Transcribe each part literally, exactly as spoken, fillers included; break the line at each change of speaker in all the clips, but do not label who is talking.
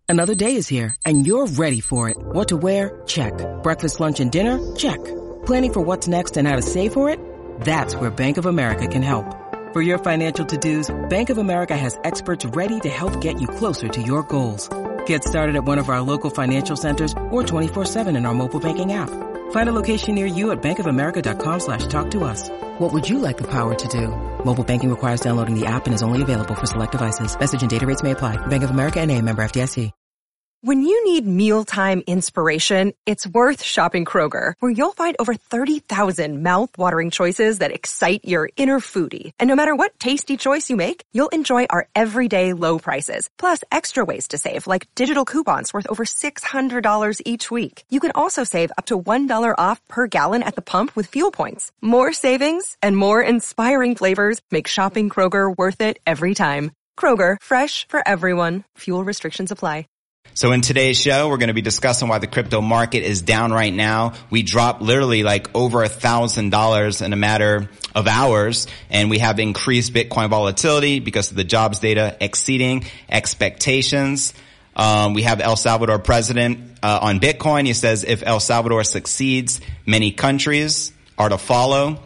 Another day is here, and you're ready for it. What to wear? Check. Breakfast, lunch, and dinner? Check. Planning for what's next and how to save for it? That's where Bank of America can help. For your financial to-dos, Bank of America has experts ready to help get you closer to your goals. Get started at one of our local financial centers or twenty-four seven in our mobile banking app. Find a location near you at bankofamerica.com slash talk to us. What would you like the power to do? Mobile banking requires downloading the app and is only available for select devices. Message and data rates may apply. Bank of America N A, member F D I C.
When you need mealtime inspiration, it's worth shopping Kroger, where you'll find over thirty thousand mouth-watering choices that excite your inner foodie. And no matter what tasty choice you make, you'll enjoy our everyday low prices, plus extra ways to save, like digital coupons worth over six hundred dollars each week. You can also save up to one dollar off per gallon at the pump with fuel points. More savings and more inspiring flavors make shopping Kroger worth it every time. Kroger, fresh for everyone. Fuel restrictions apply.
So in today's show, we're going to be discussing why the crypto market is down right now. We dropped literally like over a thousand dollars in a matter of hours, and we have increased Bitcoin volatility because of the jobs data exceeding expectations. Um, we have El Salvador president uh, on Bitcoin. He says if El Salvador succeeds, many countries are to follow.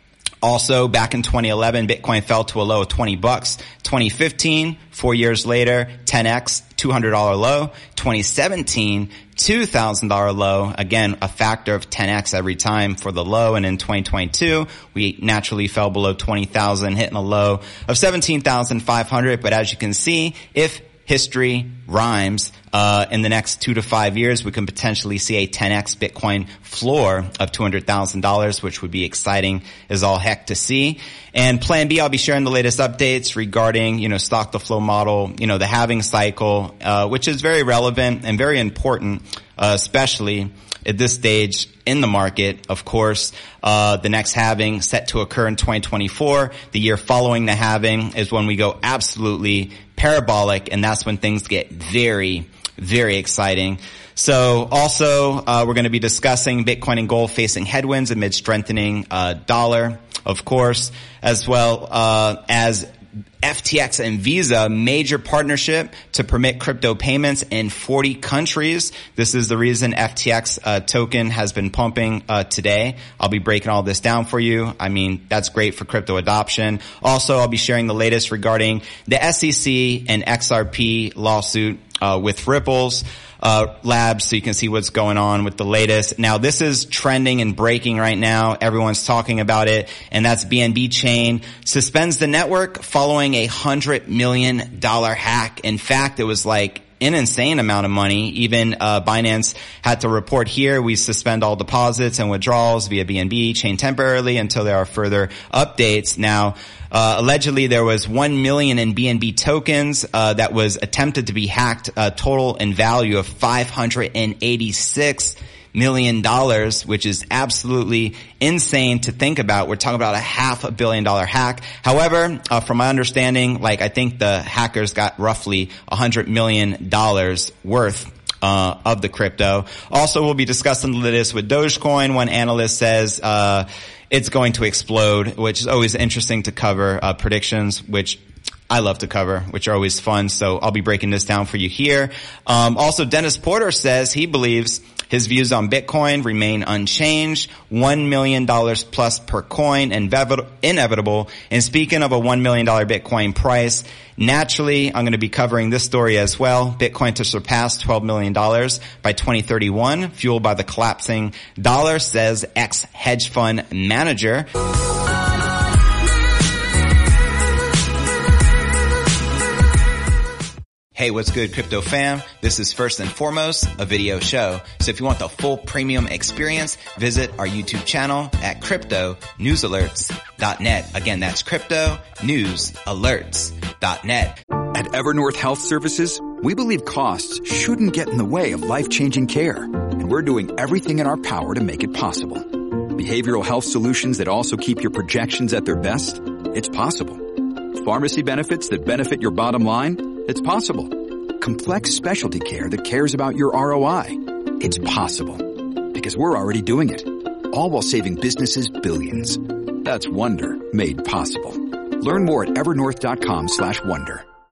Also, back in twenty eleven, Bitcoin fell to a low of twenty bucks. twenty fifteen, four years later, ten x, two hundred dollars low. twenty seventeen, two thousand dollars low. Again, a factor of ten x every time for the low. And in twenty twenty-two, we naturally fell below twenty thousand, hitting a low of seventeen thousand five hundred. But as you can see, if history rhymes, uh, in the next two to five years, we can potentially see a ten x Bitcoin floor of two hundred thousand dollars, which would be exciting as all heck to see. And Plan B, I'll be sharing the latest updates regarding, you know, stock to flow model, you know, the halving cycle, uh, which is very relevant and very important, uh, especially at this stage in the market. Of course, uh, the next halving set to occur in twenty twenty-four. The year following the halving is when we go absolutely parabolic, and that's when things get very, very exciting. So also, uh, we're going to be discussing Bitcoin and gold facing headwinds amid strengthening, uh, dollar, of course, as well, uh, as F T X and Visa, major partnership to permit crypto payments in forty countries. This is the reason F T X uh, token has been pumping uh, today. I'll be breaking all this down for you. I mean, that's great for crypto adoption. Also, I'll be sharing the latest regarding the S E C and X R P lawsuit uh, with Ripple's Uh, labs, so you can see what's going on with the latest. Now, this is trending and breaking right now. Everyone's talking about it, and that's B N B Chain suspends the network following a hundred million dollar hack. In fact, it was like an insane amount of money. Even uh Binance had to report here, we suspend all deposits and withdrawals via B N B Chain temporarily until there are further updates. Now, Uh, allegedly there was one million in B N B tokens, uh, that was attempted to be hacked, uh, total in value of five hundred eighty-six million dollars, which is absolutely insane to think about. We're talking about a half a billion dollar hack. However, uh, from my understanding, like I think the hackers got roughly a hundred million dollars worth Uh, of the crypto. Also, we'll be discussing the latest with Dogecoin. One analyst says, uh, it's going to explode, which is always interesting to cover, uh, predictions, which I love to cover, which are always fun. So I'll be breaking this down for you here. Um, also, Dennis Porter says he believes his views on Bitcoin remain unchanged. One million dollars plus per coin, inevitable. And speaking of a one million dollars Bitcoin price, naturally, I'm going to be covering this story as well. Bitcoin to surpass twelve million dollars by twenty thirty-one, fueled by the collapsing dollar, says ex-hedge fund manager. Hey, what's good, crypto fam? This is first and foremost a video show. So if you want the full premium experience, visit our YouTube channel at crypto news alerts dot net. Again, that's crypto news alerts dot net.
At Evernorth Health Services, we believe costs shouldn't get in the way of life-changing care, and we're doing everything in our power to make it possible. Behavioral health solutions that also keep your projections at their best? It's possible. Pharmacy benefits that benefit your bottom line? It's possible. Complex specialty care that cares about your R O I? It's possible. Because we're already doing it. All while saving businesses billions. That's Wonder made possible. Learn more at evernorth dot com slash wonder.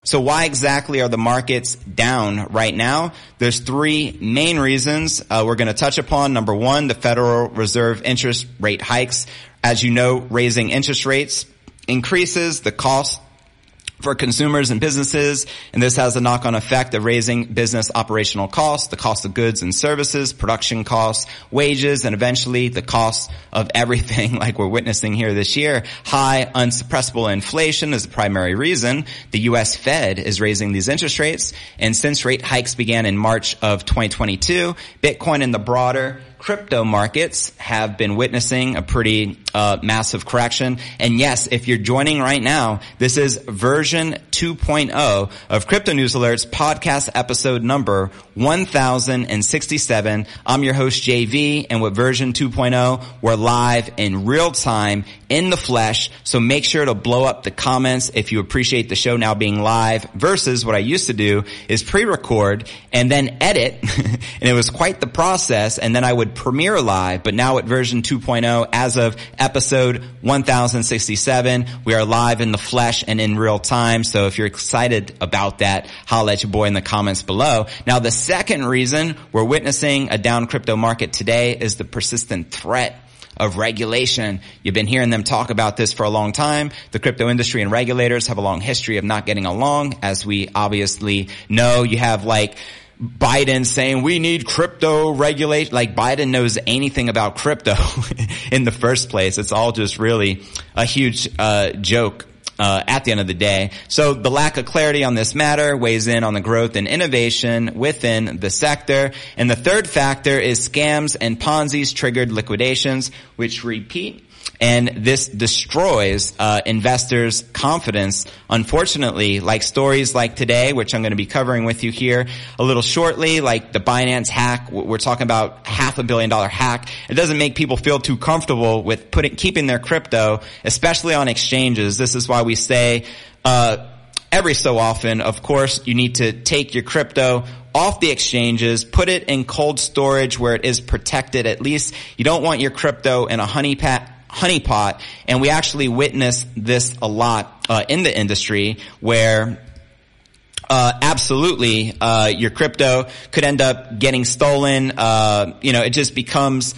So why exactly are the markets down right now? There's three main reasons uh, we're going to touch upon. Number one, the Federal Reserve interest rate hikes. As you know, raising interest rates increases the cost for consumers and businesses, and this has a knock-on effect of raising business operational costs, the cost of goods and services, production costs, wages, and eventually the cost of everything like we're witnessing here this year. High, unsuppressible inflation is the primary reason the U S Fed is raising these interest rates, and since rate hikes began in March of twenty twenty-two, Bitcoin and the broader crypto markets have been witnessing a pretty uh massive correction. And yes, if you're joining right now, this is version two point oh of Crypto News Alerts podcast episode number one thousand sixty-seven. I'm your host J V, and with version two point oh, we're live in real time in the flesh. So make sure to blow up the comments if you appreciate the show now being live, versus what I used to do is pre-record and then edit. And it was quite the process, and then I would premiere live. But now at version two point oh, as of episode one thousand sixty-seven, we are live in the flesh and in real time. So if you're excited about that, holla at your boy in the comments below. Now, the second reason we're witnessing a down crypto market today is the persistent threat of regulation. You've been hearing them talk about this for a long time. The crypto industry and regulators have a long history of not getting along, as we obviously know. You have like Biden saying we need crypto regulation. Like Biden knows anything about crypto in the first place. It's all just really a huge uh joke Uh, at the end of the day. So the lack of clarity on this matter weighs in on the growth and innovation within the sector. And the third factor is scams and Ponzi's triggered liquidations, which repeat. And this destroys uh investors' confidence. Unfortunately, like stories like today, which I'm going to be covering with you here a little shortly, like the Binance hack. We're talking about half a billion dollar hack. It doesn't make people feel too comfortable with putting keeping their crypto, especially on exchanges. This is why we say uh every so often, of course, you need to take your crypto off the exchanges, put it in cold storage where it is protected at least. You don't want your crypto in a honey pat honeypot, and we actually witness this a lot uh, in the industry, where uh absolutely uh your crypto could end up getting stolen. Uh you know, it just becomes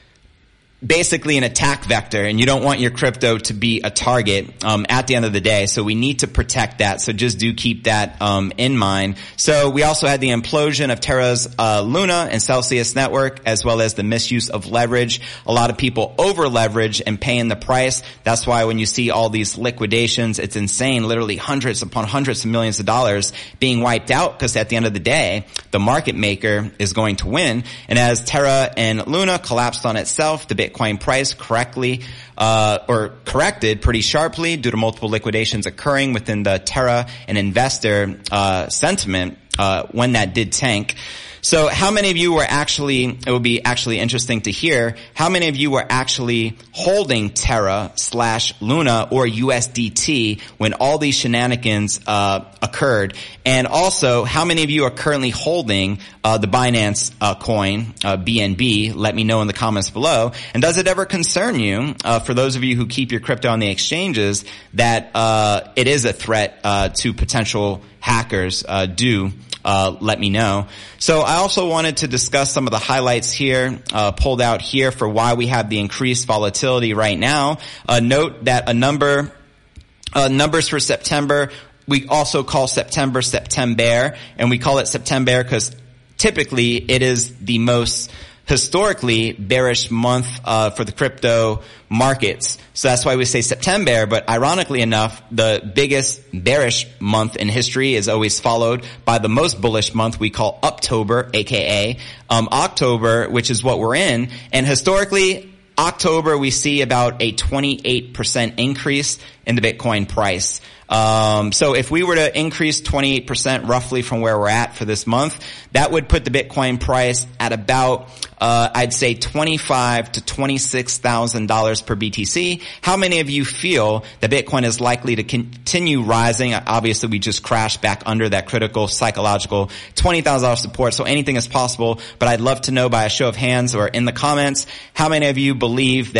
basically an attack vector, and you don't want your crypto to be a target um at the end of the day. So we need to protect that. So just do keep that um in mind. So we also had the implosion of Terra's uh Luna and Celsius network, as well as the misuse of leverage. A lot of people over leverage and paying the price. That's why when you see all these liquidations, it's insane. Literally hundreds upon hundreds of millions of dollars being wiped out, because at the end of the day, the market maker is going to win. And as Terra and Luna collapsed on itself, the Bitcoin Bitcoin price correctly uh or corrected pretty sharply due to multiple liquidations occurring within the Terra and investor uh sentiment uh when that did tank. So how many of you were actually, it would be actually interesting to hear, how many of you were actually holding Terra slash Luna or U S D T when all these shenanigans uh occurred? And also, how many of you are currently holding uh the Binance uh coin, uh B N B? Let me know in the comments below. And does it ever concern you, uh for those of you who keep your crypto on the exchanges, that uh it is a threat uh to potential hackers? Uh do Uh, let me know. So I also wanted to discuss some of the highlights here, uh, pulled out here for why we have the increased volatility right now. Uh, note that a number, uh, numbers for September, we also call September September, and we call it September because typically it is the most historically bearish month uh for the crypto markets. So that's why we say September, but ironically enough, the biggest bearish month in history is always followed by the most bullish month we call October, aka um October, which is what we're in. And historically, October, we see about a twenty-eight percent increase in the Bitcoin price. Um, so if we were to increase twenty-eight percent roughly from where we're at for this month, that would put the Bitcoin price at about, uh, I'd say twenty-five to twenty-six thousand dollars per B T C. How many of you feel that Bitcoin is likely to continue rising? Obviously, we just crashed back under that critical psychological twenty thousand dollars support. So anything is possible, but I'd love to know by a show of hands or in the comments, how many of you believe that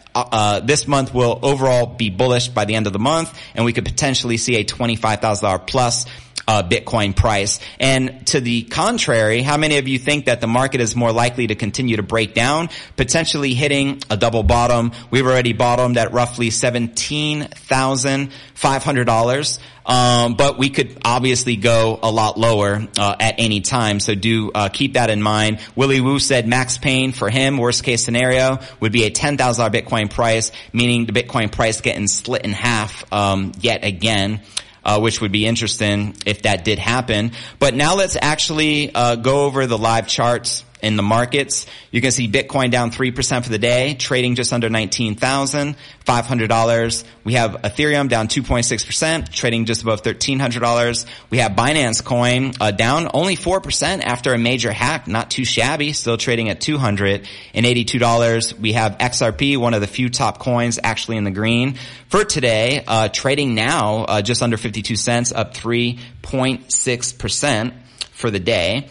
uh, this month will overall be bullish by the end of the month, and we could potentially see a twenty-five thousand dollars plus Uh, Bitcoin price. And to the contrary, how many of you think that the market is more likely to continue to break down, potentially hitting a double bottom? We've already bottomed at roughly seventeen thousand five hundred dollars. Um, but we could obviously go a lot lower, uh, at any time. So do, uh, keep that in mind. Willie Woo said Max Payne for him, worst case scenario, would be a ten thousand dollars Bitcoin price, meaning the Bitcoin price getting split in half, um, yet again. Uh, which would be interesting if that did happen. But now let's actually uh, go over the live charts in the markets. You can see Bitcoin down three percent for the day, trading just under nineteen thousand five hundred dollars. We have Ethereum down two point six percent, trading just above thirteen hundred dollars. We have Binance Coin uh, down only four percent after a major hack, not too shabby, still trading at two hundred eighty-two dollars. We have X R P, one of the few top coins actually in the green for today, uh, trading now uh, just under fifty-two cents, up three point six percent for the day.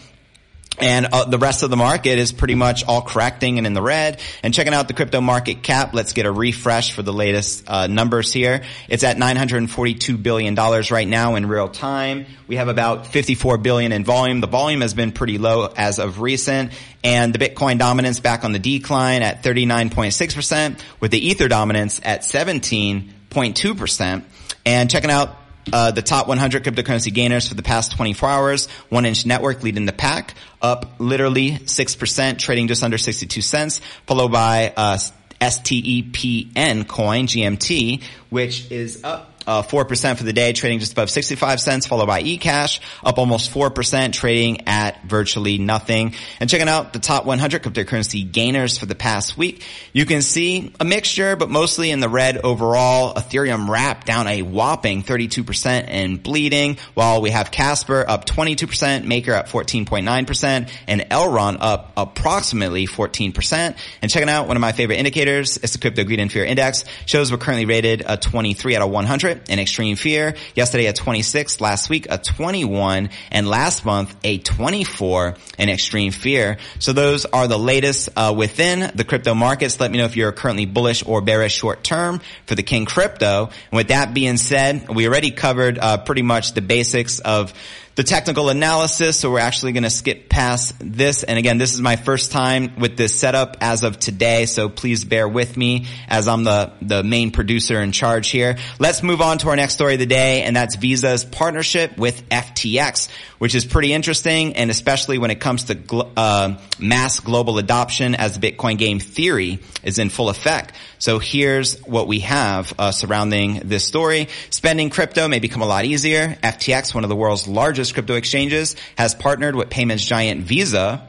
And uh, the rest of the market is pretty much all correcting and in the red. And checking out the crypto market cap, let's get a refresh for the latest uh, numbers here. It's at nine hundred forty-two billion dollars right now in real time. We have about fifty-four billion dollars in volume. The volume has been pretty low as of recent. And the Bitcoin dominance back on the decline at thirty-nine point six percent, with the Ether dominance at seventeen point two percent. And checking out Uh, the top one hundred cryptocurrency gainers for the past twenty-four hours. One Inch Network leading the pack, up literally six percent, trading just under sixty-two cents, followed by uh, S T E P N coin, G M T, which is up Uh, four percent for the day, trading just above sixty-five cents, followed by eCash, up almost four percent, trading at virtually nothing. And checking out the top one hundred cryptocurrency gainers for the past week, you can see a mixture, but mostly in the red overall. Ethereum Wrap down a whopping thirty-two percent and bleeding, while we have Casper up twenty-two percent, Maker up fourteen point nine percent, and Elrond up approximately fourteen percent. And checking out one of my favorite indicators, it's the Crypto Greed and Fear Index. Shows we're currently rated a twenty-three out of one hundred. In extreme fear. Yesterday a twenty-six, last week a twenty-one, and last month a twenty-four in extreme fear. So those are the latest uh, within the crypto markets. Let me know if you're currently bullish or bearish short term for the King Crypto. And with that being said, we already covered uh, pretty much the basics of the technical analysis, so we're actually going to skip past this. And again, this is my first time with this setup as of today, so please bear with me as I'm the, the main producer in charge here. Let's move on to our next story of the day, and that's Visa's partnership with F T X, which is pretty interesting, and especially when it comes to gl- uh, mass global adoption as the Bitcoin game theory is in full effect. So here's what we have uh, surrounding this story. Spending crypto may become a lot easier. F T X, one of the world's largest crypto exchanges, has partnered with payments giant Visa,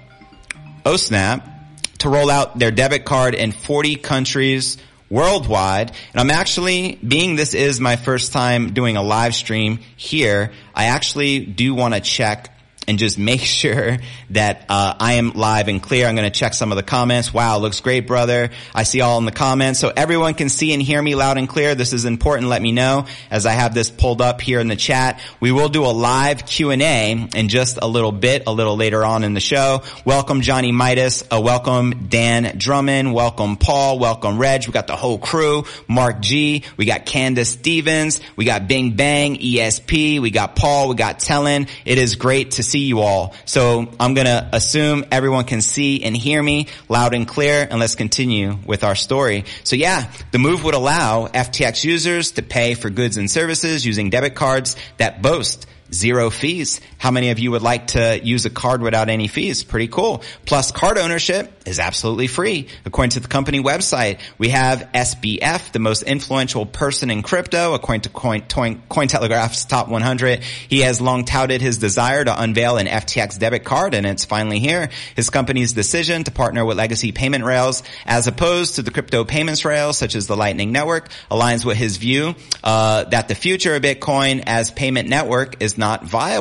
oh snap, to roll out their debit card in forty countries worldwide. And I'm actually, being this is my first time doing a live stream here, I actually do want to check and just make sure that uh I am live and clear. I'm going to check some of the comments. Wow, looks great, brother. I see all in the comments. So everyone can see and hear me loud and clear. This is important. Let me know as I have this pulled up here in the chat. We will do a live Q and A in just a little bit, a little later on in the show. Welcome, Johnny Midas. Uh, welcome, Dan Drummond. Welcome, Paul. Welcome, Reg. We got the whole crew. Mark G. We got Candace Stevens. We got Bing Bang, E S P. We got Paul. We got Tellin. It is great to see you all. So I'm going to assume everyone can see and hear me loud and clear, and let's continue with our story. So yeah, the move would allow F T X users to pay for goods and services using debit cards that boast zero fees. How many of you would like to use a card without any fees? Pretty cool. Plus, card ownership is absolutely free. According to the company website, we have S B F, the most influential person in crypto, according to Coin, Coin, Cointelegraph's top one hundred. He has long touted his desire to unveil an F T X debit card, and it's finally here. His company's decision to partner with legacy payment rails as opposed to the crypto payments rails, such as the Lightning Network, aligns with his view uh, that the future of Bitcoin as payment network is not viable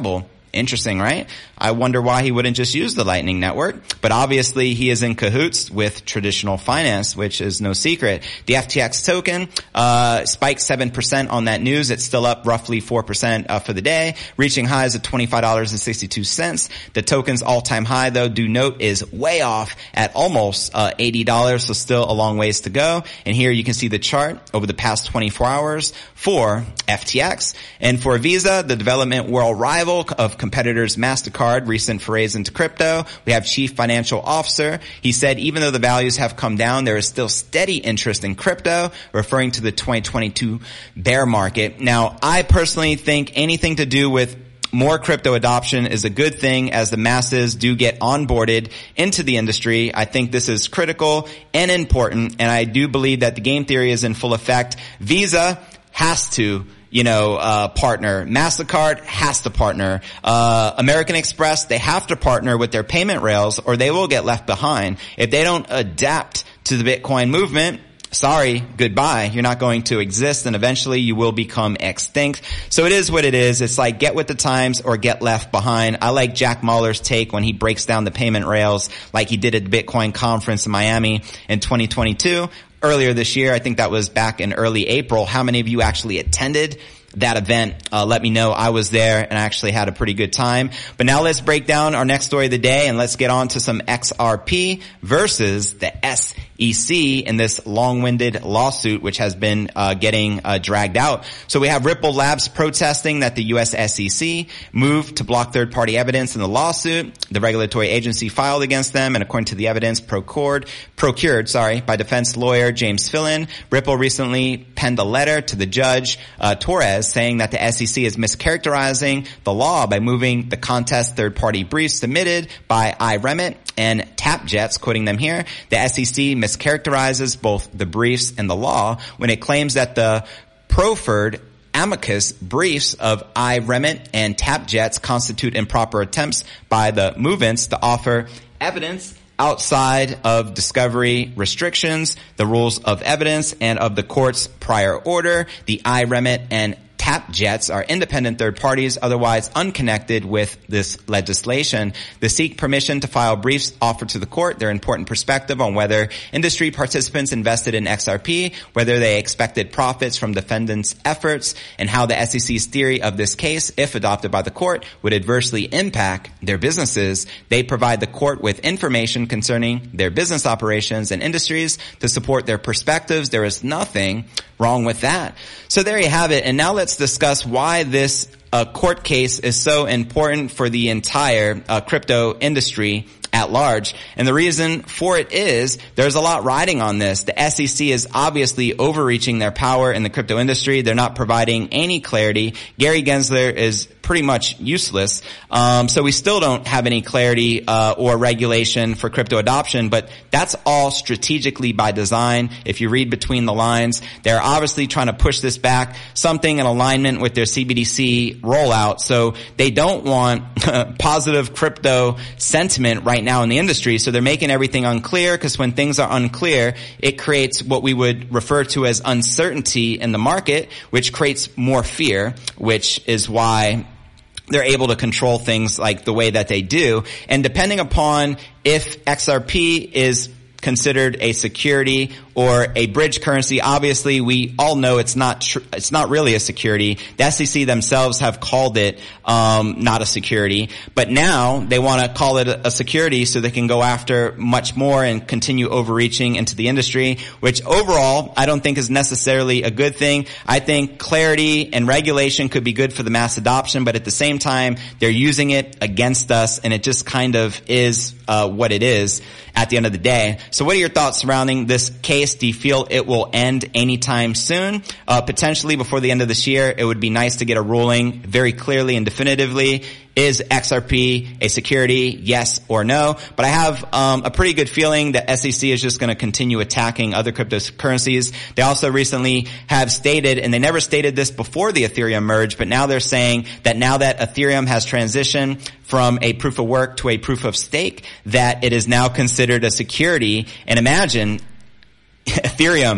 Interesting, right? I wonder why he wouldn't just use the Lightning Network. But obviously he is in cahoots with traditional finance, which is no secret. The F T X token uh spiked seven percent on that news. It's still up roughly four percent uh, for the day, reaching highs of twenty-five dollars and sixty-two cents. The token's all-time high, though, do note, is way off at almost uh eighty dollars, so still a long ways to go. And here you can see the chart over the past twenty-four hours for F T X. And for Visa, the development world rival of competitors MasterCard, recent forays into crypto, we have Chief Financial Officer. He said even though the values have come down, there is still steady interest in crypto, referring to the twenty twenty-two bear market. Now, I personally think anything to do with more crypto adoption is a good thing as the masses do get onboarded into the industry. I think this is critical and important, and I do believe that the game theory is in full effect. Visa has to you know, uh, partner. MasterCard has to partner. Uh, American Express, they have to partner with their payment rails or they will get left behind. If they don't adapt to the Bitcoin movement, sorry, goodbye. You're not going to exist and eventually you will become extinct. So it is what it is. It's like get with the times or get left behind. I like Jack Mallers' take when he breaks down the payment rails like he did at the Bitcoin conference in Miami in twenty twenty-two. Earlier this year, I think that was back in early April. How many of you actually attended that event? Uh, let me know. I was there and I actually had a pretty good time. But now let's break down our next story of the day and let's get on to some X R P versus the S E C in this long-winded lawsuit which has been uh, getting uh, dragged out. So we have Ripple Labs protesting that the U S S E C moved to block third-party evidence in the lawsuit. The regulatory agency filed against them, and according to the evidence procured, procured, sorry, by defense lawyer James Fillon, Ripple recently penned a letter to the judge uh, Torres saying that the S E C is mischaracterizing the law by moving the contest third-party briefs submitted by iRemit and TapJets, quoting them here. The S E C mischaracterizes both the briefs and the law when it claims that the proffered amicus briefs of iRemit and TapJets constitute improper attempts by the movements to offer evidence outside of discovery restrictions, the rules of evidence, and of the court's prior order. The iRemit and TapJets are independent third parties, otherwise unconnected with this legislation. They seek permission to file briefs offered to the court their important perspective on whether industry participants invested in X R P, whether they expected profits from defendants' efforts, and how the S E C's theory of this case, if adopted by the court, would adversely impact their businesses. They provide the court with information concerning their business operations and industries to support their perspectives. There is nothing wrong with that. So there you have it. And now let's discuss why this uh, court case is so important for the entire uh, crypto industry at large. And the reason for it is there's a lot riding on this. The S E C is obviously overreaching their power in the crypto industry. They're not providing any clarity. Gary Gensler is pretty much useless. Um, so we still don't have any clarity uh, or regulation for crypto adoption, but that's all strategically by design. If you read between the lines, they're obviously trying to push this back, something in alignment with their C B D C rollout. So they don't want positive crypto sentiment right now in the industry. So they're making everything unclear, because when things are unclear, it creates what we would refer to as uncertainty in the market, which creates more fear, which is why they're able to control things like the way that they do. And depending upon if X R P is considered a security or a bridge currency, obviously we all know it's not tr- it's not really a security. The S E C themselves have called it um not a security, but now they want to call it a, a security so they can go after much more and continue overreaching into the industry, which overall I don't think is necessarily a good thing. I think clarity and regulation could be good for the mass adoption, but at the same time they're using it against us, and it just kind of is uh what it is at the end of the day. So what are your thoughts surrounding this case? Do you feel it will end anytime soon? Uh, potentially before the end of this year. It would be nice to get a ruling very clearly and definitively. Is X R P a security? Yes or no? But I have um, a pretty good feeling that S E C is just going to continue attacking other cryptocurrencies. They also recently have stated, and they never stated this before the Ethereum merge, but now they're saying that now that Ethereum has transitioned from a proof of work to a proof of stake, that it is now considered a security. And imagine Ethereum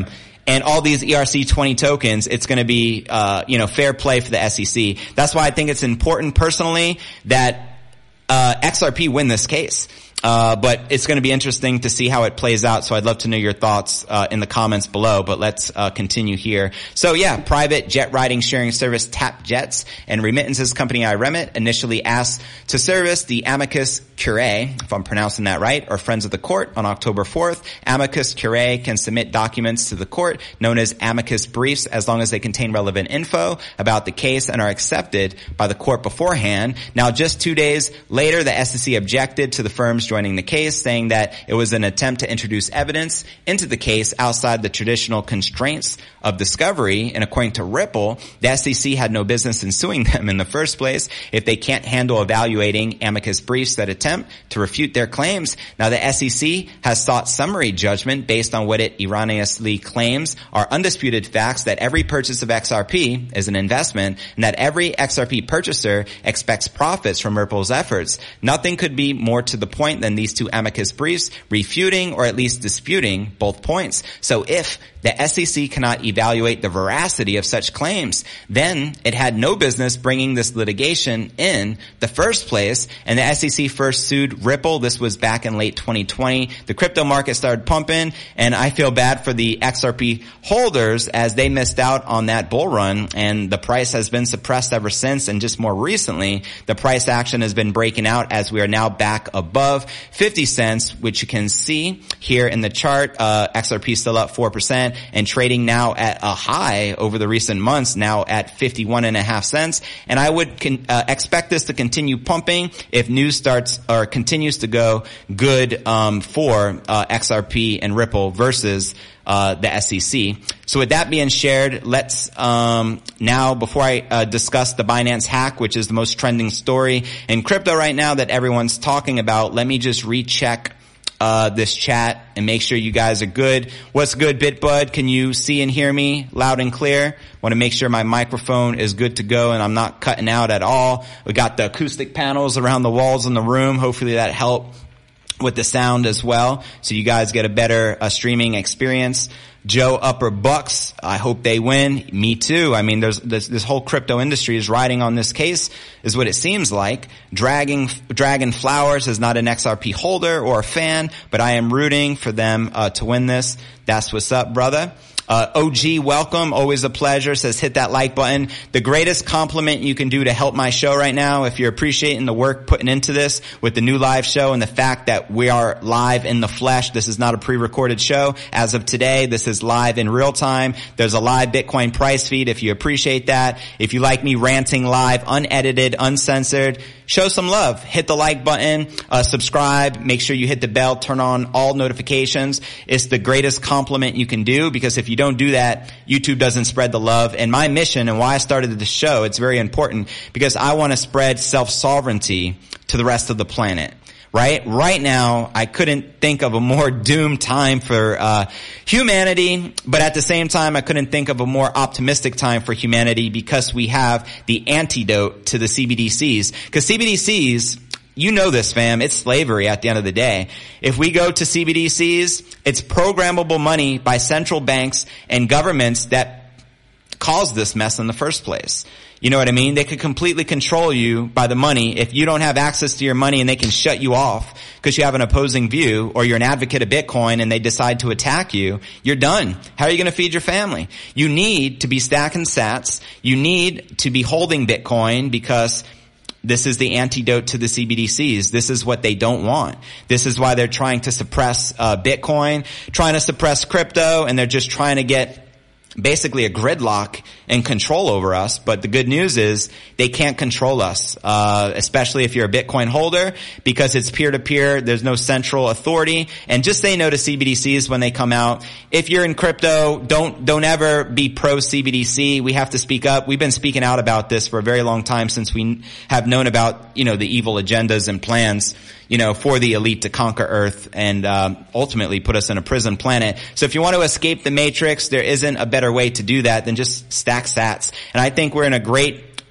and all these E R C twenty tokens, it's going to be, uh, you know, fair play for the S E C. That's why I think it's important personally that, uh, X R P win this case. Uh, but it's going to be interesting to see how it plays out. So I'd love to know your thoughts, uh, in the comments below, but let's, uh, continue here. So yeah, private jet riding sharing service TapJets and remittances company iRemit initially asked to service the amicus curiae, if I'm pronouncing that right, or friends of the court on October fourth. Amicus curiae can submit documents to the court known as amicus briefs as long as they contain relevant info about the case and are accepted by the court beforehand. Now, just two days later, the S E C objected to the firm's joining the case, saying that it was an attempt to introduce evidence into the case outside the traditional constraints of discovery. And according to Ripple, the S E C had no business in suing them in the first place if they can't handle evaluating amicus briefs that attempt to refute their claims. Now, the S E C has sought summary judgment based on what it erroneously claims are undisputed facts that every purchase of X R P is an investment and that every X R P purchaser expects profits from Ripple's efforts. Nothing could be more to the point than these two amicus briefs refuting or at least disputing both points. So if the S E C cannot evaluate the veracity of such claims, then it had no business bringing this litigation in the first place. And the S E C first sued Ripple. This was back in late twenty twenty. The crypto market started pumping, and I feel bad for the X R P holders as they missed out on that bull run, and the price has been suppressed ever since. And just more recently, the price action has been breaking out as we are now back above fifty cents, which you can see here in the chart. Uh, X R P still up four percent and trading now at a high over the recent months, now at fifty-one and a half cents. And I would con- uh, expect this to continue pumping if news starts or continues to go good um, for uh, X R P and Ripple versus Uh, the S E C. So with that being shared, let's um now, before I uh, discuss the Binance hack, which is the most trending story in crypto right now that everyone's talking about, let me just recheck uh this chat and make sure you guys are good. What's good, BitBud? Can you see and hear me loud and clear? Want to make sure my microphone is good to go and I'm not cutting out at all. We got the acoustic panels around the walls in the room. Hopefully that helped with the sound as well, so you guys get a better uh, streaming experience. Joe Upper Bucks, I hope they win. Me too. I mean, there's this, this whole crypto industry is riding on this case, is what it seems like. Dragon, Dragon Flowers is not an X R P holder or a fan, but I am rooting for them uh, to win this. That's what's up, brother. Uh, O G, welcome. Always a pleasure. Says hit that like button. The greatest compliment you can do to help my show right now, if you're appreciating the work putting into this with the new live show and the fact that we are live in the flesh. This is not a pre-recorded show. As of today, this is live in real time. There's a live Bitcoin price feed if you appreciate that. If you like me ranting live, unedited, uncensored, show some love. Hit the like button, uh, subscribe, make sure you hit the bell, turn on all notifications. It's the greatest compliment you can do, because if you don't do that, YouTube doesn't spread the love. And my mission and why I started this show, it's very important, because I want to spread self-sovereignty to the rest of the planet. Right? Right now, I couldn't think of a more doomed time for uh humanity, but at the same time, I couldn't think of a more optimistic time for humanity, because we have the antidote to the C B D Cs. Because C B D Cs, you know this, fam, it's slavery at the end of the day. If we go to C B D Cs, it's programmable money by central banks and governments that caused this mess in the first place. You know what I mean? They could completely control you by the money. If you don't have access to your money and they can shut you off because you have an opposing view, or you're an advocate of Bitcoin and they decide to attack you, you're done. How are you going to feed your family? You need to be stacking sats. You need to be holding Bitcoin, because this is the antidote to the C B D Cs. This is what they don't want. This is why they're trying to suppress uh, Bitcoin, trying to suppress crypto, and they're just trying to get basically a gridlock and control over us. But the good news is they can't control us, uh, especially if you're a Bitcoin holder, because it's peer-to-peer. There's no central authority. And just say no to C B D Cs when they come out. If you're in crypto, don't, don't ever be pro-C B D C. We have to speak up. We've been speaking out about this for a very long time, since we have known about, you know, the evil agendas and plans, you know, for the elite to conquer Earth and um, ultimately put us in a prison planet. So if you want to escape the matrix, there isn't a better way to do that than just stack sats. And I think we're in a great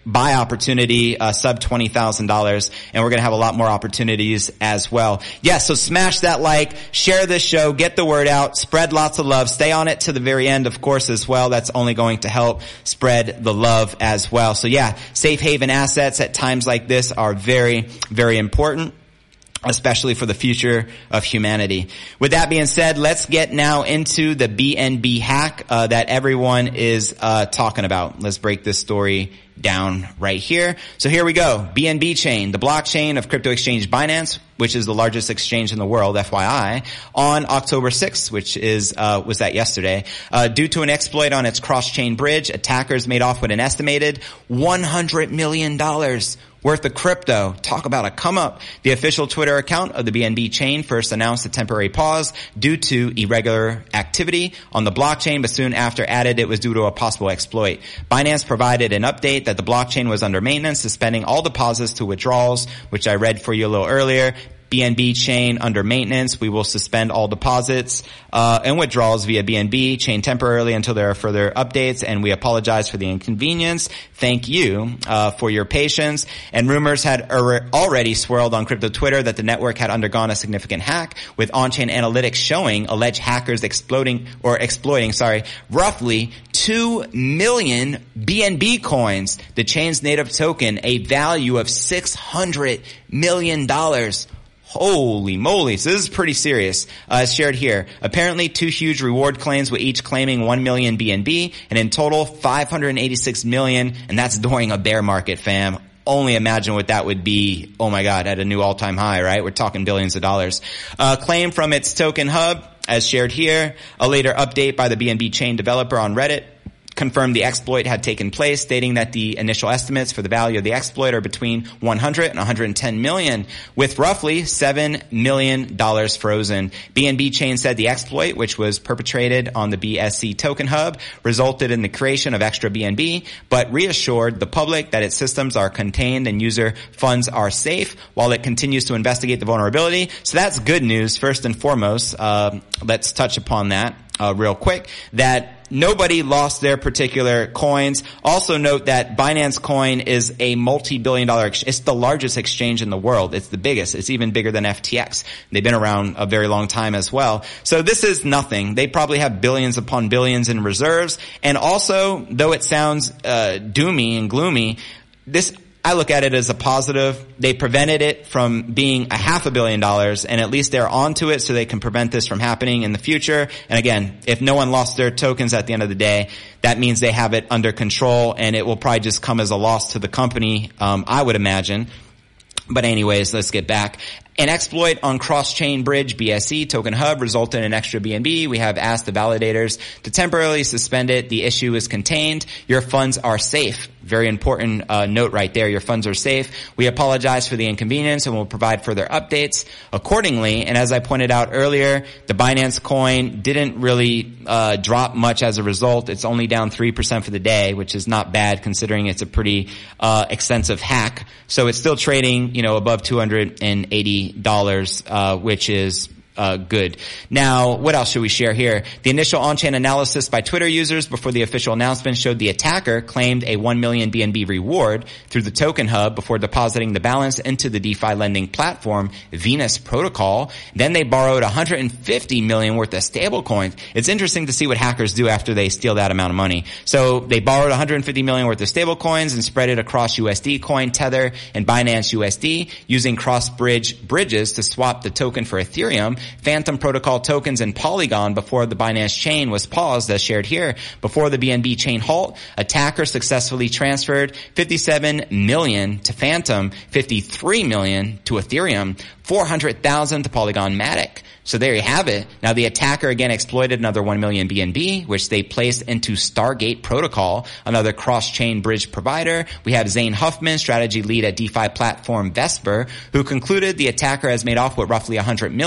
buy opportunity, uh, sub twenty thousand dollars. And we're going to have a lot more opportunities as well. Yeah, so smash that like, share this show, get the word out, spread lots of love, stay on it to the very end, of course, as well. That's only going to help spread the love as well. So yeah, safe haven assets at times like this are very, very important, especially for the future of humanity. With that being said, let's get now into the B N B hack uh, that everyone is uh talking about. Let's break this story down right here. So here we go. B N B chain, the blockchain of crypto exchange Binance, which is the largest exchange in the world, F Y I, on October sixth, which is uh was that yesterday. Uh due to an exploit on its cross-chain bridge, attackers made off with an estimated one hundred million dollars worth of crypto. Talk about a come up. The official Twitter account of the B N B chain first announced a temporary pause due to irregular activity on the blockchain, but soon after added it was due to a possible exploit. Binance provided an update that the blockchain was under maintenance, suspending all deposits to withdrawals, which I read for you a little earlier. B N B chain under maintenance. We will suspend all deposits uh and withdrawals via B N B chain temporarily until there are further updates, and we apologize for the inconvenience. Thank you uh for your patience. And rumors had er- already swirled on crypto Twitter that the network had undergone a significant hack, with on-chain analytics showing alleged hackers exploding or exploiting, sorry, roughly two million B N B coins, the chain's native token, a value of six hundred million dollars. Holy moly. So this is pretty serious. Uh, as shared here. Apparently two huge reward claims with each claiming one million B N B, and in total five hundred eighty-six million, and that's during a bear market, fam. Only imagine what that would be. Oh my God, at a new all-time high, right? We're talking billions of dollars. Uh, claim from its token hub, as shared here. A later update by the B N B chain developer on Reddit confirmed the exploit had taken place, stating that the initial estimates for the value of the exploit are between one hundred and one hundred ten million, with roughly seven million dollars frozen. B N B chain said the exploit, which was perpetrated on the B S C token hub, resulted in the creation of extra B N B, but reassured the public that its systems are contained and user funds are safe while it continues to investigate the vulnerability. So that's good news. First and foremost, uh, let's touch upon that uh, real quick, that nobody lost their particular coins. Also note that Binance Coin is a multi-billion dollar, ex- it's the largest exchange in the world. It's the biggest. It's even bigger than F T X. They've been around a very long time as well. So this is nothing. They probably have billions upon billions in reserves. And also, though it sounds uh doomy and gloomy, this I look at it as a positive. They prevented it from being a half a billion dollars, and at least they're onto it so they can prevent this from happening in the future. And again, if no one lost their tokens at the end of the day, that means they have it under control, and it will probably just come as a loss to the company, um, I would imagine. But anyways, let's get back. An exploit on cross-chain bridge B S C token hub resulted in extra B N B. We have asked the validators to temporarily suspend it. The issue is contained. Your funds are safe. Very important uh, note right there. Your funds are safe. We apologize for the inconvenience and will provide further updates accordingly. And as I pointed out earlier, the Binance coin didn't really uh drop much as a result. It's only down three percent for the day, which is not bad considering it's a pretty uh extensive hack. So it's still trading, you know, above two hundred eighty dollars, uh, which is Uh, good. Now, what else should we share here? The initial on-chain analysis by Twitter users before the official announcement showed the attacker claimed a one million B N B reward through the token hub before depositing the balance into the DeFi lending platform, Venus Protocol. Then they borrowed one hundred fifty million worth of stablecoins. It's interesting to see what hackers do after they steal that amount of money. So they borrowed one hundred fifty million worth of stablecoins and spread it across U S D Coin, Tether, and Binance U S D using cross-bridge bridges to swap the token for Ethereum, Phantom Protocol tokens, and Polygon before the Binance chain was paused, as shared here. Before the B N B chain halt, attackers successfully transferred fifty-seven million to Phantom, fifty-three million to Ethereum, four hundred thousand to Polygon Matic. So there you have it. Now the attacker again exploited another one million B N B, which they placed into Stargate Protocol, another cross-chain bridge provider. We have Zane Huffman, strategy lead at DeFi platform Vesper, who concluded the attacker has made off with roughly one hundred million from the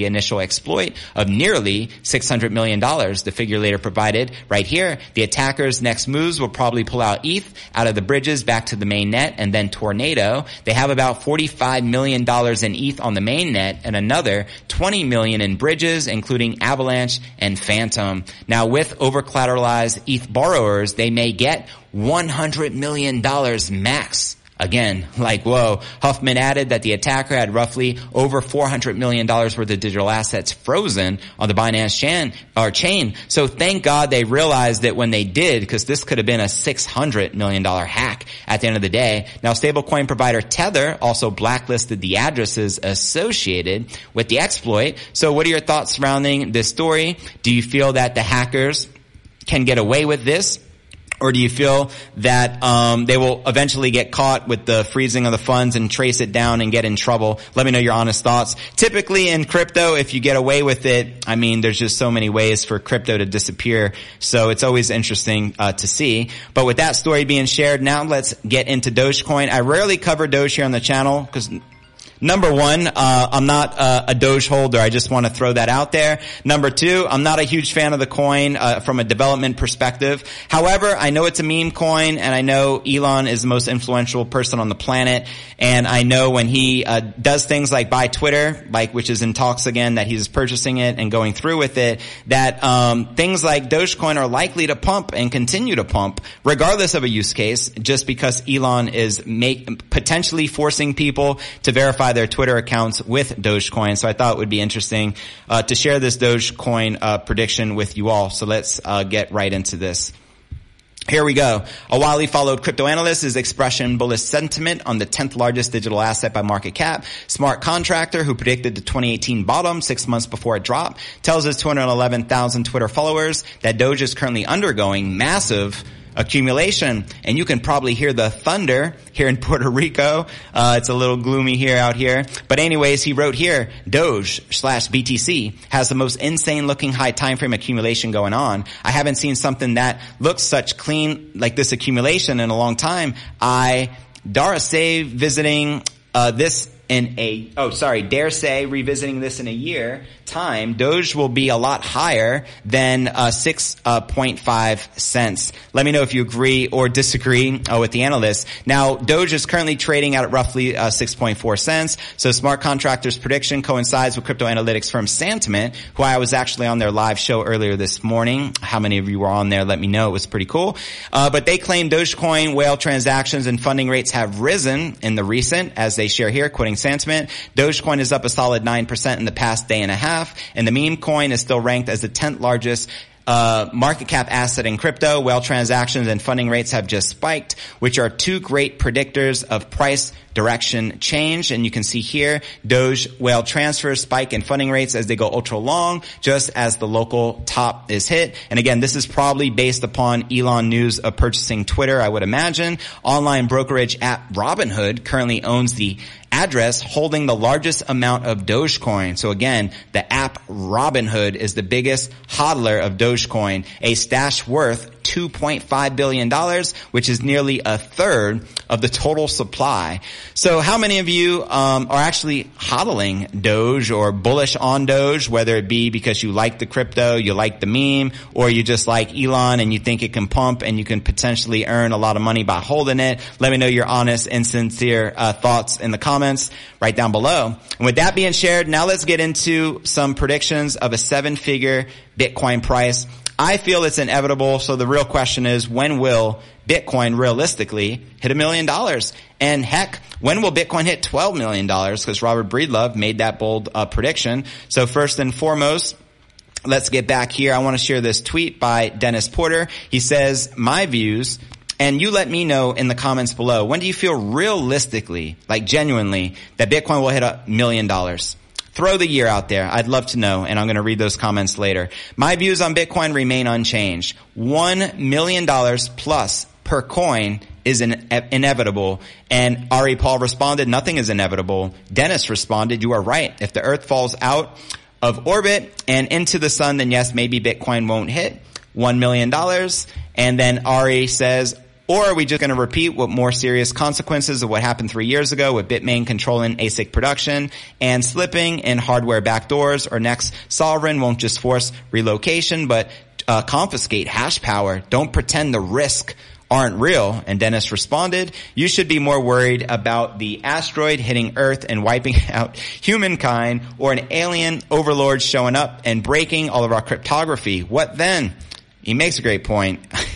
the initial exploit of nearly six hundred million dollars. The figure later provided right here. The attackers' next moves will probably pull out E T H out of the bridges back to the main net and then Tornado. They have about forty-five million dollars in E T H on the main net and another twenty million dollars in bridges, including Avalanche and Phantom. Now, with over-collateralized E T H borrowers, they may get one hundred million dollars max. Again, like, whoa. Huffman added that the attacker had roughly over four hundred million dollars worth of digital assets frozen on the Binance chain, or chain. So thank God they realized that when they did, because this could have been a six hundred million dollars hack at the end of the day. Now, stablecoin provider Tether also blacklisted the addresses associated with the exploit. So what are your thoughts surrounding this story? Do you feel that the hackers can get away with this? Or do you feel that um they will eventually get caught with the freezing of the funds and trace it down and get in trouble? Let me know your honest thoughts. Typically in crypto, if you get away with it, I mean, there's just so many ways for crypto to disappear. So it's always interesting uh to see. But with that story being shared, now let's get into Dogecoin. I rarely cover Doge here on the channel because number one, uh, I'm not uh, a Doge holder. I just want to throw that out there. Number two, I'm not a huge fan of the coin uh, from a development perspective. However, I know it's a meme coin, and I know Elon is the most influential person on the planet. And I know when he uh, does things like buy Twitter, like which is in talks again, that he's purchasing it and going through with it, that um things like Dogecoin are likely to pump and continue to pump, regardless of a use case, just because Elon is make, potentially forcing people to verify their Twitter accounts with Dogecoin. So I thought it would be interesting uh, to share this Dogecoin uh, prediction with you all. So let's uh, get right into this. Here we go. A widely followed crypto analyst is expressing bullish sentiment on the tenth largest digital asset by market cap. Smart Contractor, who predicted the twenty eighteen bottom six months before it dropped, tells his two hundred eleven thousand Twitter followers that Doge is currently undergoing massive accumulation. And you can probably hear the thunder here in Puerto Rico. Uh, it's a little gloomy here out here. But anyways, he wrote here, Doge slash B T C has the most insane looking high time frame accumulation going on. I haven't seen something that looks such clean like this accumulation in a long time. I dare say visiting uh this in a, oh sorry, dare say revisiting this in a year time, Doge will be a lot higher than uh six point five cents. Let me know if you agree or disagree uh, with the analyst. Now, Doge is currently trading at roughly uh, six point four cents. So Smart Contractor's prediction coincides with crypto analytics firm Santiment, who I was actually on their live show earlier this morning. How many of you were on there? Let me know. It was pretty cool. Uh, but they claim Dogecoin whale transactions and funding rates have risen in the recent, as they share here, quoting Santiment. Dogecoin is up a solid nine percent in the past day and a half, and the meme coin is still ranked as the tenth largest uh market cap asset in crypto. Whale transactions and funding rates have just spiked, which are two great predictors of price direction change. And you can see here, Doge whale transfers spike in funding rates as they go ultra long, just as the local top is hit. And again, this is probably based upon Elon news of purchasing Twitter, I would imagine. Online brokerage app Robinhood currently owns the address holding the largest amount of Dogecoin. So again, the app Robinhood is the biggest hodler of Dogecoin, a stash worth two point five billion dollars, which is nearly a third of the total supply. So how many of you um are actually hodling Doge or bullish on Doge, whether it be because you like the crypto, you like the meme, or you just like Elon and you think it can pump and you can potentially earn a lot of money by holding it? Let me know your honest and sincere uh, thoughts in the comments right down below. And with that being shared, now let's get into some predictions of a seven-figure Bitcoin price. I feel it's inevitable. So the real question is, when will Bitcoin realistically hit a million dollars? And heck, when will Bitcoin hit twelve million dollars? Because Robert Breedlove made that bold uh, prediction. So first and foremost, let's get back here. I want to share this tweet by Dennis Porter. He says, my views, and you let me know in the comments below, when do you feel realistically, like genuinely, that Bitcoin will hit a million dollars? Throw the year out there. I'd love to know, and I'm going to read those comments later. My views on Bitcoin remain unchanged. One million dollars plus per coin is in, inevitable. And Ari Paul responded, nothing is inevitable. Dennis responded, you are right. If the Earth falls out of orbit and into the sun, then yes, maybe Bitcoin won't hit one million dollars. And then Ari says, Or are we just going to repeat what more serious consequences of what happened three years ago with Bitmain controlling A S I C production and slipping in hardware backdoors? Or next, Sovereign won't just force relocation, but uh, confiscate hash power. Don't pretend the risk aren't real. And Dennis responded, you should be more worried about the asteroid hitting Earth and wiping out humankind, or an alien overlord showing up and breaking all of our cryptography. What then? He makes a great point.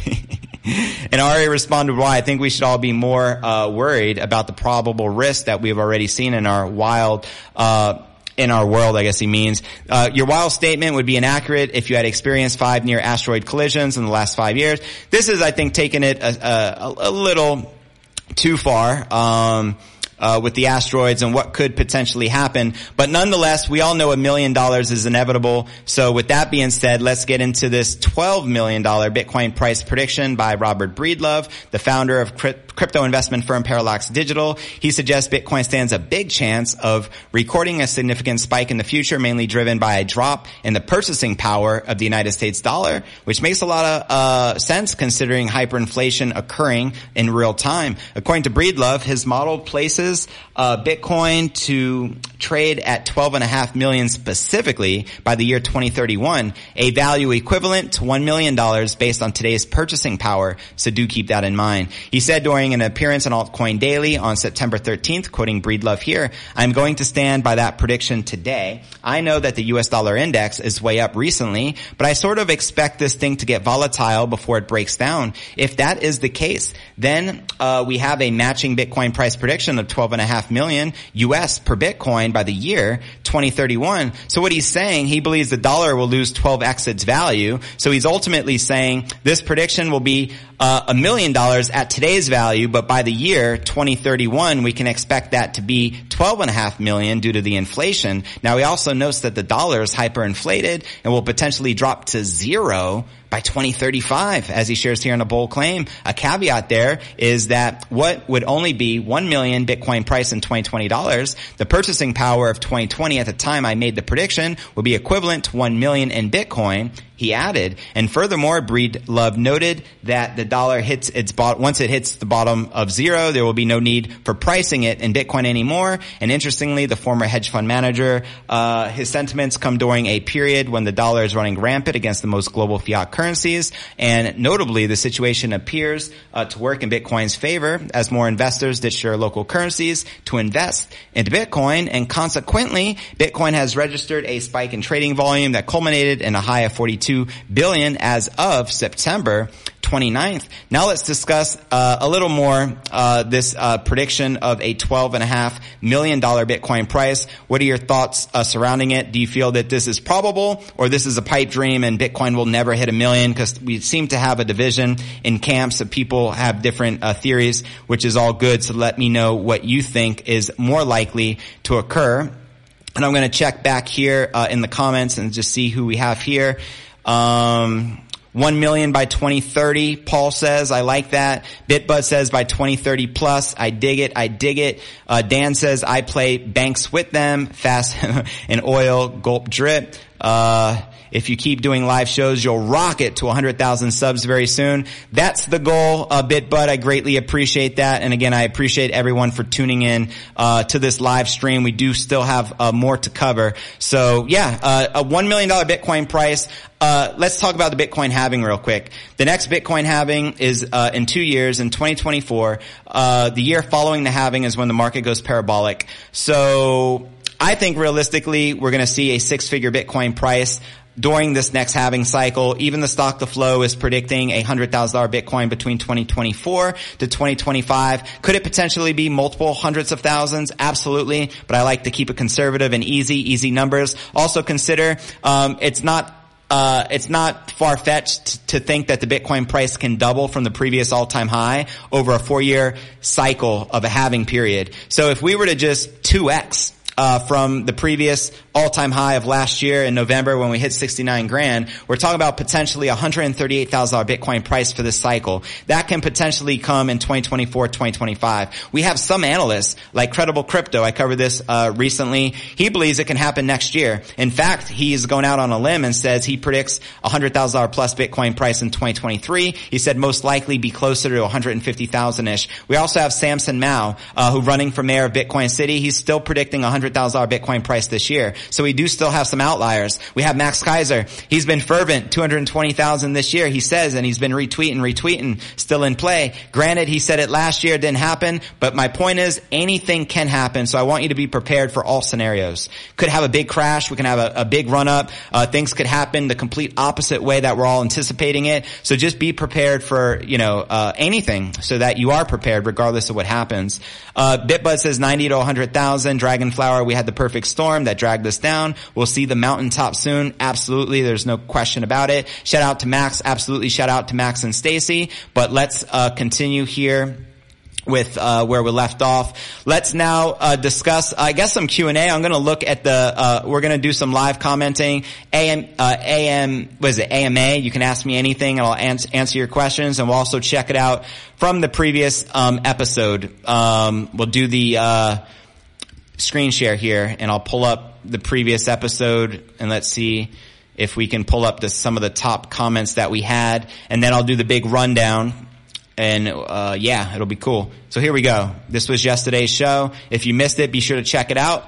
And Ari responded, well, I think we should all be more uh worried about the probable risk that we've already seen in our wild uh in our world, I guess he means. Uh, your wild statement would be inaccurate if you had experienced five near asteroid collisions in the last five years. This is, I think, taking it a, a, a little too far. Um, Uh, with the asteroids and what could potentially happen. But nonetheless, we all know a million dollars is inevitable. So with that being said, let's get into this twelve million dollars Bitcoin price prediction by Robert Breedlove, the founder of crypto investment firm Parallax Digital. He suggests Bitcoin stands a big chance of recording a significant spike in the future, mainly driven by a drop in the purchasing power of the United States dollar, which makes a lot of uh sense considering hyperinflation occurring in real time. According to Breedlove, his model places Uh, Bitcoin to trade at twelve and a half million specifically by the year twenty thirty-one, a value equivalent to one million dollars based on today's purchasing power. So do keep that in mind. He said during an appearance on Altcoin Daily on September thirteenth, quoting Breedlove here, I'm going to stand by that prediction today. I know that the U S dollar index is way up recently, but I sort of expect this thing to get volatile before it breaks down. If that is the case, then uh, we have a matching Bitcoin price prediction of twelve and a half million U S per Bitcoin by the year twenty thirty-one. So what he's saying, he believes the dollar will lose twelve x its value. So he's ultimately saying this prediction will be uh, a million dollars at today's value, but by the year twenty thirty-one, we can expect that to be twelve and a half million due to the inflation. Now he also notes that the dollar is hyperinflated and will potentially drop to zero by twenty thirty-five, as he shares here in a bold claim. A caveat there is that what would only be one million Bitcoin price in twenty twenty dollars, the purchasing power of twenty twenty at the time I made the prediction would be equivalent to one million in Bitcoin, he added. And furthermore, Breedlove noted that the dollar hits its bottom, once it hits the bottom of zero, there will be no need for pricing it in Bitcoin anymore. And interestingly, the former hedge fund manager, uh, his sentiments come during a period when the dollar is running rampant against the most global fiat currencies. And notably, the situation appears uh, to work in Bitcoin's favor as more investors ditch their local currencies to invest into Bitcoin. And consequently, Bitcoin has registered a spike in trading volume that culminated in a high of forty-two billion as of September twenty-ninth. Now let's discuss uh, a little more uh this uh prediction of a twelve and a half million dollar Bitcoin price. What are your thoughts uh, surrounding it? Do you feel that this is probable, or this is a pipe dream and Bitcoin will never hit a million? Because we seem to have a division in camps of people have different uh, theories, which is all good. So let me know what you think is more likely to occur. And I'm going to check back here uh, in the comments and just see who we have here. Um, one million by twenty thirty, Paul says, I like that. BitBud says by twenty thirty plus, I dig it, I dig it. Uh, Dan says, I play banks with them, fast and oil, gulp drip. Uh, if you keep doing live shows, you'll rock it to one hundred thousand subs very soon. That's the goal, uh, BitBud. I greatly appreciate that. And again, I appreciate everyone for tuning in, uh, to this live stream. We do still have, uh, more to cover. So yeah, uh, a one million dollar Bitcoin price. Uh, let's talk about the Bitcoin halving real quick. The next Bitcoin halving is, uh, in two years, in twenty twenty-four. Uh, the year following the halving is when the market goes parabolic. So I think realistically, we're going to see a six-figure Bitcoin price during this next halving cycle. Even the Stock to Flow is predicting a one hundred thousand dollars Bitcoin between twenty twenty-four to twenty twenty-five. Could it potentially be multiple hundreds of thousands? Absolutely. But I like to keep it conservative and easy, easy numbers. Also consider, um, it's not Uh, it's not far-fetched to think that the Bitcoin price can double from the previous all-time high over a four-year cycle of a halving period. So if we were to just two X Uh, from the previous all-time high of last year in November when we hit sixty-nine grand. We're talking about potentially one hundred thirty-eight thousand dollars Bitcoin price for this cycle. That can potentially come in twenty twenty-four, twenty twenty-five. We have some analysts like Credible Crypto. I covered this uh recently. He believes it can happen next year. In fact, he's going out on a limb and says he predicts one hundred thousand dollars plus Bitcoin price in twenty twenty-three. He said most likely be closer to one hundred fifty thousand-ish. We also have Samson Mao, uh, who running for mayor of Bitcoin City. He's still predicting one hundred thousand dollars Bitcoin price this year. So we do still have some outliers. We have Max Kaiser. He's been fervent, two hundred twenty thousand this year, he says, and he's been retweeting, retweeting, still in play. Granted, he said it last year, it didn't happen, but my point is anything can happen, so I want you to be prepared for all scenarios. Could have a big crash, we can have a, a big run up, uh, things could happen the complete opposite way that we're all anticipating it, so just be prepared for, you know, uh, anything so that you are prepared regardless of what happens. Uh, BitBud says ninety to one hundred thousand. Dragonflower, we had the perfect storm that dragged us down. We'll see the mountaintop soon. Absolutely. There's no question about it. Shout out to Max. Absolutely. Shout out to Max and Stacy. But let's, uh, continue here with uh where we left off. Let's now uh discuss I guess some Q and A. I'm going to look at the uh we're going to do some live commenting. A M uh A M what is it? A M A. You can ask me anything and I'll ans- answer your questions, and we'll also check it out from the previous um episode. Um we'll do the uh screen share here and I'll pull up the previous episode and let's see if we can pull up the some of the top comments that we had, and then I'll do the big rundown. And, uh, yeah, it'll be cool. So here we go. This was yesterday's show. If you missed it, be sure to check it out.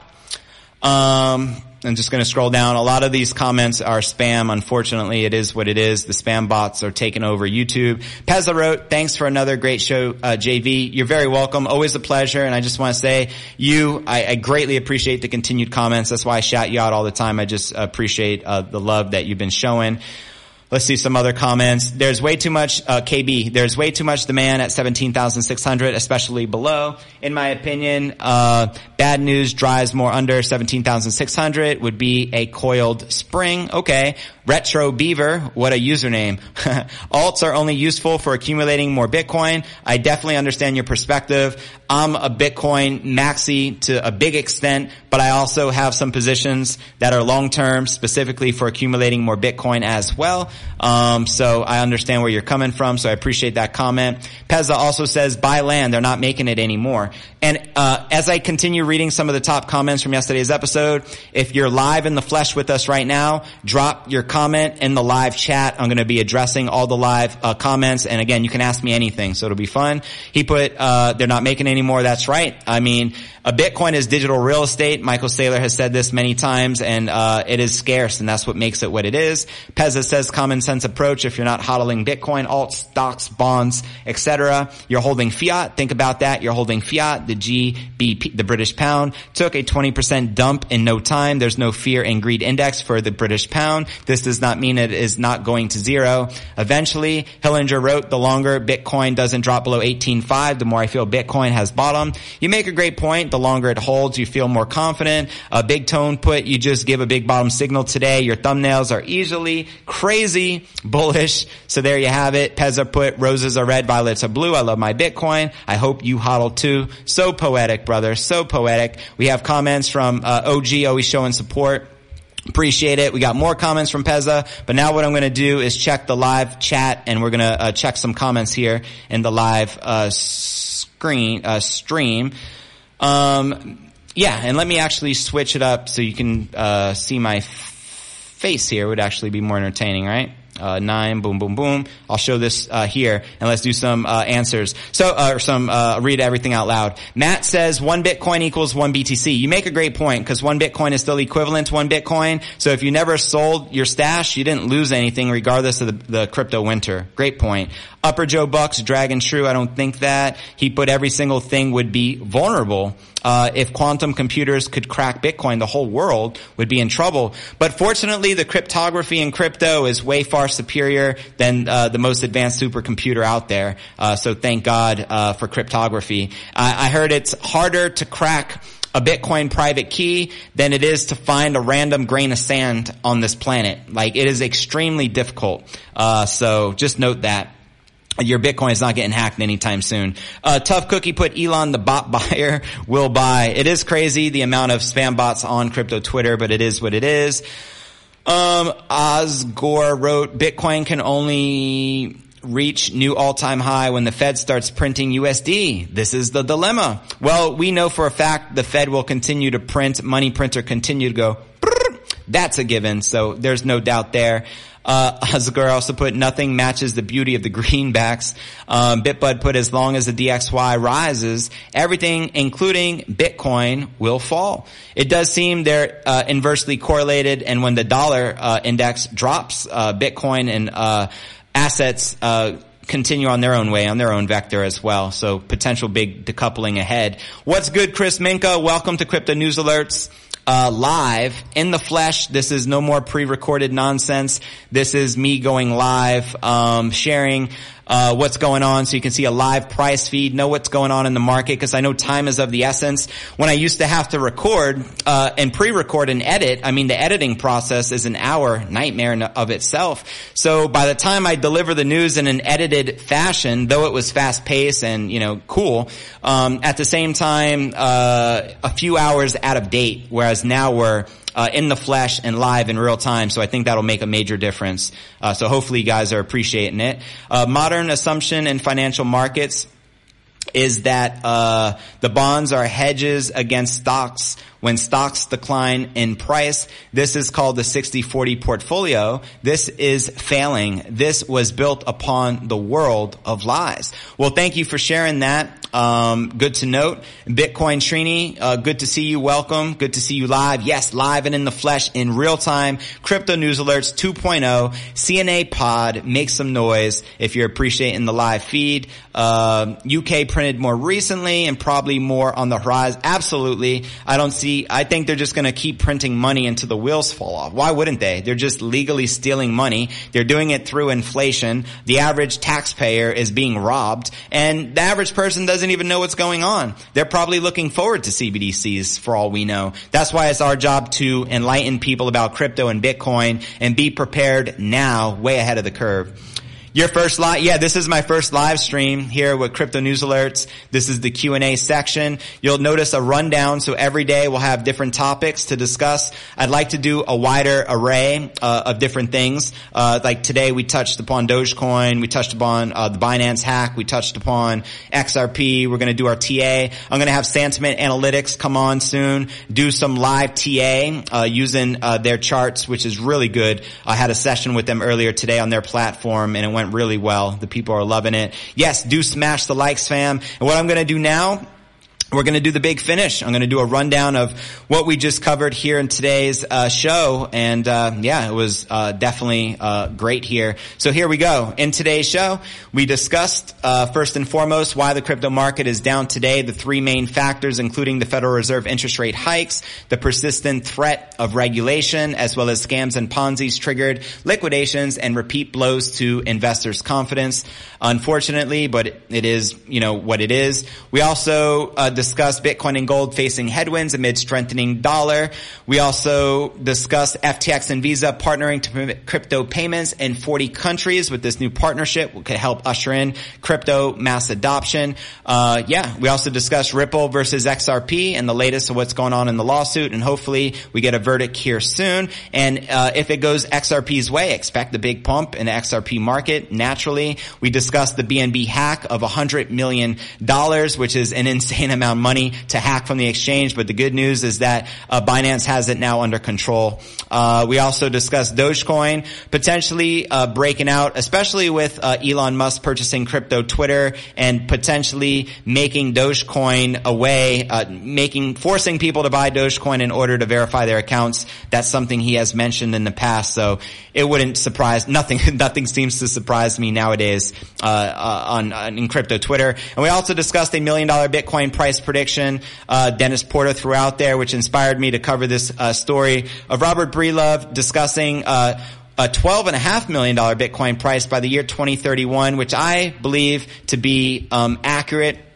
Um, I'm just going to scroll down. A lot of these comments are spam. Unfortunately, it is what it is. The spam bots are taking over YouTube. Pezza wrote, thanks for another great show, uh, J V. You're very welcome. Always a pleasure. And I just want to say, you, I, I greatly appreciate the continued comments. That's why I shout you out all the time. I just appreciate, uh, the love that you've been showing. Let's see some other comments. There's way too much, uh, K B, there's way too much demand at seventeen thousand six hundred, especially below. In my opinion, uh, bad news drives more under seventeen thousand six hundred would be a coiled spring. Okay. Retro Beaver, what a username. Alts are only useful for accumulating more Bitcoin. I definitely understand your perspective. I'm a Bitcoin maxi to a big extent, but I also have some positions that are long-term, specifically for accumulating more Bitcoin as well. Um, so I understand where you're coming from, so I appreciate that comment. Pezza also says, buy land, they're not making it anymore. And uh as I continue reading some of the top comments from yesterday's episode, if you're live in the flesh with us right now, drop your comment in the live chat. I'm going to be addressing all the live uh comments, and again, you can ask me anything, so it'll be fun. He put, uh they're not making it anymore. That's right. I mean, a Bitcoin is digital real estate. Michael Saylor has said this many times, and uh it is scarce, and that's what makes it what it is. Pezza says common sense approach. If you're not hodling Bitcoin, alts, stocks, bonds, et cetera, you're holding fiat. Think about that. You're holding fiat. The G B P, the British pound, took a twenty percent dump in no time. There's no fear and greed index for the British pound. This does not mean it is not going to zero. Eventually, Hillinger wrote, the longer Bitcoin doesn't drop below eighteen point five, the more I feel Bitcoin has bottomed. You make a great point. The longer it holds, you feel more confident. A Big Tone put, you just give a big bottom signal today. Your thumbnails are easily crazy bullish. So there you have it. Pezza put, roses are red, violets are blue. I love my Bitcoin. I hope you hodl too. So poetic, brother. So poetic. We have comments from uh, O G, always showing support. Appreciate it. We got more comments from Pezza, but now what I'm going to do is check the live chat, and we're going to uh, check some comments here in the live uh screen uh stream. Um yeah, and let me actually switch it up so you can uh see my f- face here. It would actually be more entertaining, right? Uh, nine, boom, boom, boom. I'll show this, uh, here, and let's do some, uh, answers. So, uh, or some, uh, read everything out loud. Matt says, one Bitcoin equals one B T C. You make a great point, because one Bitcoin is still equivalent to one Bitcoin. So if you never sold your stash, you didn't lose anything regardless of the, the crypto winter. Great point. Upper Joe Bucks, Dragon True, I don't think that. He put every single thing would be vulnerable. Uh, if quantum computers could crack Bitcoin, the whole world would be in trouble. But fortunately, the cryptography in crypto is way far superior than uh, the most advanced supercomputer out there. Uh, so thank God uh, for cryptography. I, I heard it's harder to crack a Bitcoin private key than it is to find a random grain of sand on this planet. Like, it is extremely difficult. Uh, so just note that. your Bitcoin is not getting hacked anytime soon. Uh, Tough Cookie put Elon the bot buyer will buy. It is crazy the amount of spam bots on crypto Twitter, but it is what it is. Um, Osgore wrote, Bitcoin can only reach new all-time high when the Fed starts printing U S D. This is the dilemma. Well, we know for a fact the Fed will continue to print. Money printer continue to go. That's a given. So there's no doubt there. Uh, Oscar also put, nothing matches the beauty of the greenbacks. Um, Bitbud put, as long as the D X Y rises, everything, including Bitcoin, will fall. It does seem they're, uh, inversely correlated, and when the dollar, uh, index drops, uh, Bitcoin and, uh, assets, uh, continue on their own way, on their own vector as well. So potential big decoupling ahead. What's good, Chris Minka? Welcome to Crypto News Alerts. Uh, live in the flesh. This is no more pre-recorded nonsense. This is me going live, um, sharing, uh, what's going on, so you can see a live price feed, know what's going on in the market, because I know time is of the essence. When I used to have to record, uh, and pre-record and edit, I mean, the editing process is an hour nightmare of itself. So by the time I deliver the news in an edited fashion, though it was fast-paced and, you know, cool, um, at the same time, uh, a few hours out of date, whereas now we're uh, in the flesh and live in real time. So I think that'll make a major difference. Uh, so hopefully you guys are appreciating it. Uh, modern assumption in financial markets is that uh the bonds are hedges against stocks. When stocks decline in price, this is called the sixty forty portfolio. This is failing. This was built upon the world of lies. Well, thank you for sharing that. Um, good to note. Bitcoin Trini, uh, good to see you. Welcome. Good to see you live. Yes, live and in the flesh in real time. Crypto News Alerts two point oh. C N A Pod. Make some noise if you're appreciating the live feed. Uh, U K printed more recently and probably more on the horizon. Absolutely. I don't see I think they're just going to keep printing money until the wheels fall off. Why wouldn't they? They're just legally stealing money. They're doing it through inflation. The average taxpayer is being robbed, and the average person doesn't even know what's going on. They're probably looking forward to C B D Cs for all we know. That's why it's our job to enlighten people about crypto and Bitcoin and be prepared now, way ahead of the curve. Your first live, yeah, this is my first live stream here with Crypto News Alerts. This is the Q and A section. You'll notice a rundown, so every day we'll have different topics to discuss. I'd like to do a wider array uh, of different things. Uh, like today we touched upon Dogecoin, we touched upon uh, the Binance hack, we touched upon X R P, we're going to do our T A. I'm going to have Sentiment Analytics come on soon, do some live T A uh, using uh, their charts, which is really good. I had a session with them earlier today on their platform, and it went really well. The people are loving it. Yes, do smash the likes, fam. And what I'm going to do now, we're going to do the big finish. I'm going to do a rundown of what we just covered here in today's uh show. And uh yeah, it was uh definitely uh great here. So here we go. In today's show, we discussed uh first and foremost why the crypto market is down today, the three main factors, including the Federal Reserve interest rate hikes, the persistent threat of regulation, as well as scams and Ponzi's triggered liquidations and repeat blows to investors' confidence. Unfortunately, but it, it is, you know, what it is. We also uh discussed Bitcoin and gold facing headwinds amid strengthening dollar. We also discussed F T X and Visa partnering to permit crypto payments in forty countries with this new partnership, which could help usher in crypto mass adoption. Uh, yeah, we also discussed Ripple versus X R P and the latest of what's going on in the lawsuit, and hopefully we get a verdict here soon. And uh, if it goes X R P's way, expect the big pump in the X R P market naturally. We discussed the B N B hack of one hundred million dollars, which is an insane amount of money to hack from the exchange, but the good news is that uh, Binance has it now under control. Uh, we also discussed Dogecoin potentially uh, breaking out, especially with uh, Elon Musk purchasing crypto Twitter and potentially making Dogecoin a way, uh, making, forcing people to buy Dogecoin in order to verify their accounts. That's something he has mentioned in the past, so it wouldn't surprise, nothing, nothing seems to surprise me nowadays, uh, uh on, on, in crypto Twitter. And we also discussed a million dollar Bitcoin price prediction, uh, Dennis Porter threw out there, which inspired me to cover this, uh, story of Robert Breedlove discussing, uh, a twelve and a half million dollar Bitcoin price by the year twenty thirty-one, which I believe to be, um, accurate.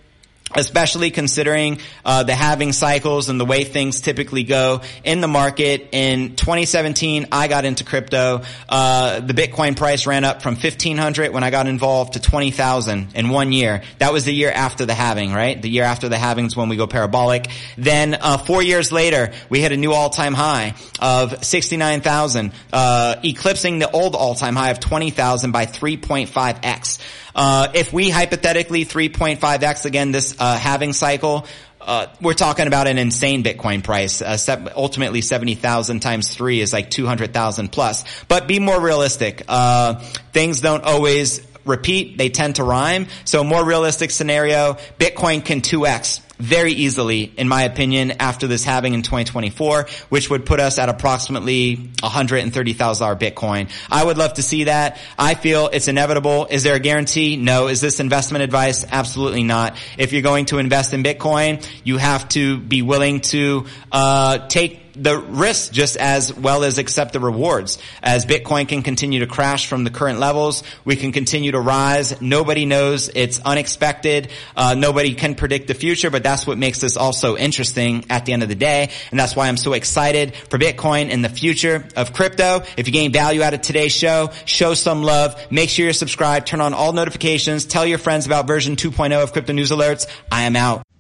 especially considering uh the halving cycles and the way things typically go in the market. In twenty seventeen, I got into crypto. Uh the Bitcoin price ran up from fifteen hundred when I got involved to twenty thousand in one year. That was the year after the halving, right? The year after the halving is when we go parabolic. Then uh four years later, we hit a new all-time high of sixty-nine thousand, uh eclipsing the old all-time high of twenty thousand by three point five x. Uh, if we hypothetically three point five x again this uh, halving cycle, uh, we're talking about an insane Bitcoin price. Uh, se- ultimately seventy thousand times three is like two hundred thousand plus. But be more realistic. Uh, things don't always repeat. They tend to rhyme. So more realistic scenario, Bitcoin can two x very easily, in my opinion, after this halving in twenty twenty-four, which would put us at approximately one hundred thirty thousand dollars Bitcoin. I would love to see that. I feel it's inevitable. Is there a guarantee? No. Is this investment advice? Absolutely not. If you're going to invest in Bitcoin, you have to be willing to uh take the risks just as well as accept the rewards. As Bitcoin can continue to crash from the current levels, we can continue to rise. Nobody knows. It's unexpected. Uh, nobody can predict the future, but that's what makes this also interesting at the end of the day. And that's why I'm so excited for Bitcoin and the future of crypto. If you gain value out of today's show, show some love. Make sure you're subscribed. Turn on all notifications. Tell your friends about version two point oh of Crypto News Alerts. I am out.